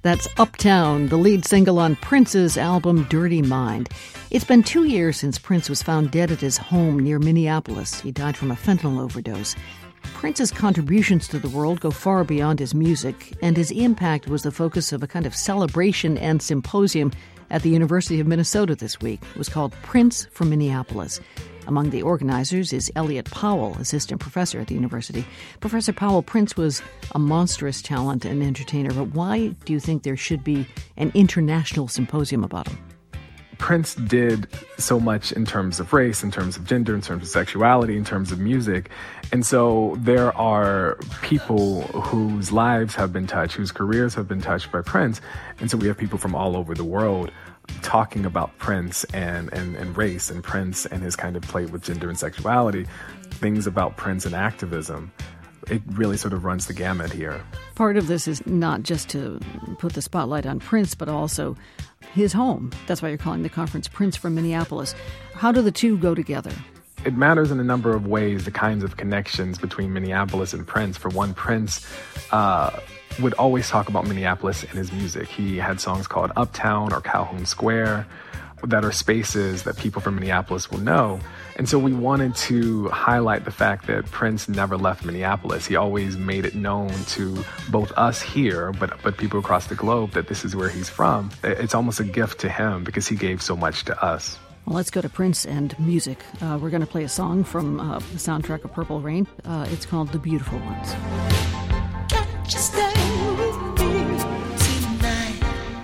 That's Uptown, the lead single on Prince's album Dirty Mind. It's been 2 years since Prince was found dead at his home near Minneapolis. He died from a fentanyl overdose. Prince's contributions to the world go far beyond his music, and his impact was the focus of a kind of celebration and symposium at the University of Minnesota this week. It was called Prince from Minneapolis. Among the organizers is Elliot Powell, assistant professor at the university. Professor Powell, Prince was a monstrous talent and entertainer, but why do you think there should be an international symposium about him? Prince did so much in terms of race, in terms of gender, in terms of sexuality, in terms of music. And so there are people whose lives have been touched, whose careers have been touched by Prince. And so we have people from all over the world talking about Prince and race, and Prince and his kind of play with gender and sexuality, things about Prince and activism. It really sort of runs the gamut here. Part of this is not just to put the spotlight on Prince, but also his home. That's why you're calling the conference Prince from Minneapolis. How do the two go together? It matters in a number of ways, the kinds of connections between Minneapolis and Prince. For one, Prince would always talk about Minneapolis in his music. He had songs called Uptown or Calhoun Square that are spaces that people from Minneapolis will know. And so we wanted to highlight the fact that Prince never left Minneapolis. He always made it known to both us here, but people across the globe, that this is where he's from. It's almost a gift to him because he gave so much to us. Well, let's go to Prince and music. We're going to play a song from the soundtrack of Purple Rain. It's called The Beautiful Ones. Can't you stay with me tonight?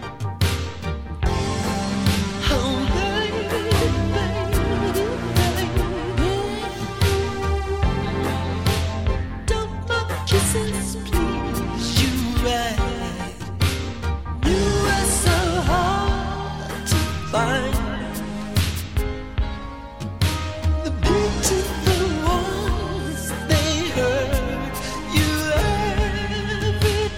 Oh, baby, don't my kisses please you right? You are so hard to find. The beautiful ones, they hurt you every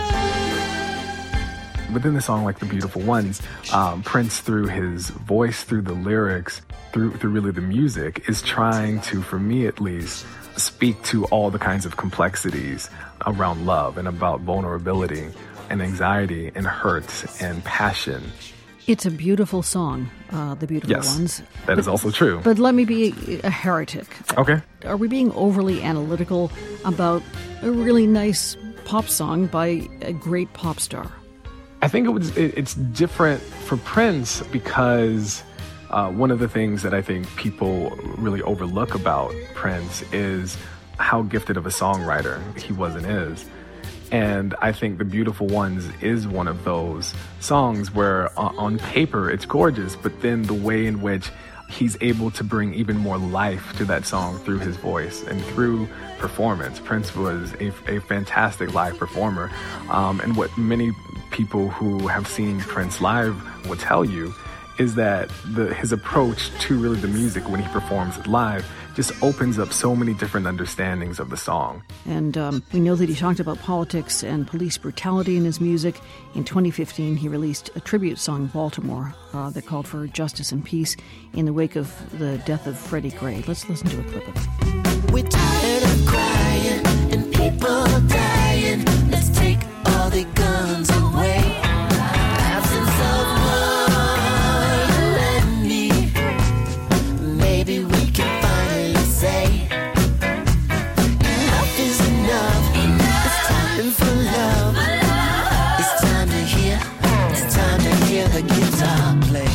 time. Within the song like The Beautiful Ones, Prince, through his voice, through the lyrics, through really the music, is trying to, for me at least, speak to all the kinds of complexities around love and about vulnerability and anxiety and hurt and passion. It's a beautiful song, The Beautiful Ones. That is also true. But let me be a heretic. Okay. Are we being overly analytical about a really nice pop song by a great pop star? I think it's different for Prince because one of the things that I think people really overlook about Prince is how gifted of a songwriter he was and is. And I think The Beautiful Ones is one of those songs where on paper it's gorgeous, but then the way in which he's able to bring even more life to that song through his voice and through performance. Prince was a fantastic live performer. And what many people who have seen Prince live will tell you is that his approach to really the music when he performs it live just opens up so many different understandings of the song. And we know that he talked about politics and police brutality in his music. In 2015, he released a tribute song, Baltimore, that called for justice and peace in the wake of the death of Freddie Gray. Let's listen to a clip of it. We're tired of crying and people dying. Let's take all the guns away. Absence of war, you and me. Maybe we can finally say enough is enough. It's time for love. It's time to hear. It's time to hear the guitar play.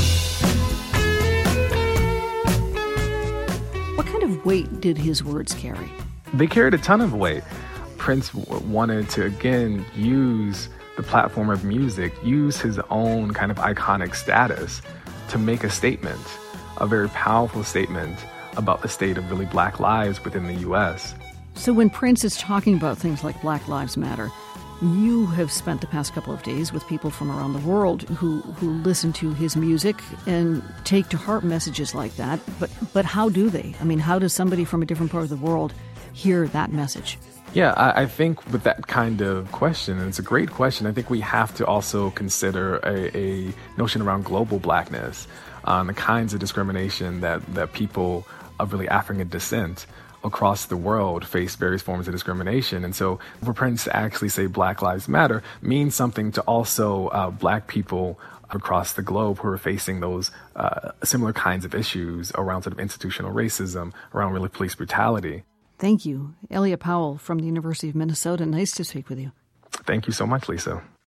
What kind of weight did his words carry? They carried a ton of weight. Prince wanted to, again, use the platform of music, use his own kind of iconic status to make a statement, a very powerful statement about the state of really Black lives within the U.S. So when Prince is talking about things like Black Lives Matter, you have spent the past couple of days with people from around the world who listen to his music and take to heart messages like that. But how do they? I mean, how does somebody from a different part of the world hear that message? Yeah, I think with that kind of question, and it's a great question, I think we have to also consider a notion around global Blackness, the kinds of discrimination that people of really African descent across the world face various forms of discrimination. And so for Prince to actually say Black Lives Matter means something to also Black people across the globe who are facing those similar kinds of issues around sort of institutional racism, around really police brutality. Thank you. Elia Powell from the University of Minnesota. Nice to speak with you. Thank you so much, Lisa.